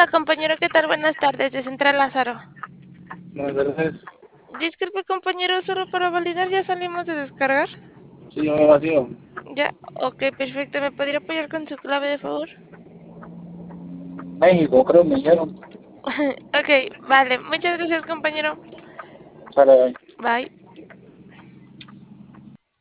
compañero, ¿qué tal? Buenas tardes, de Central Lázaro. Buenas tardes. Disculpe, compañero, solo para validar, ¿ya salimos de descargar? Sí, yo me vacío. Ya, ok, perfecto. ¿Me podría apoyar con su clave, de favor? México, creo me dijeron. Ok, vale. Muchas gracias, compañero. Sale ahí. Bye.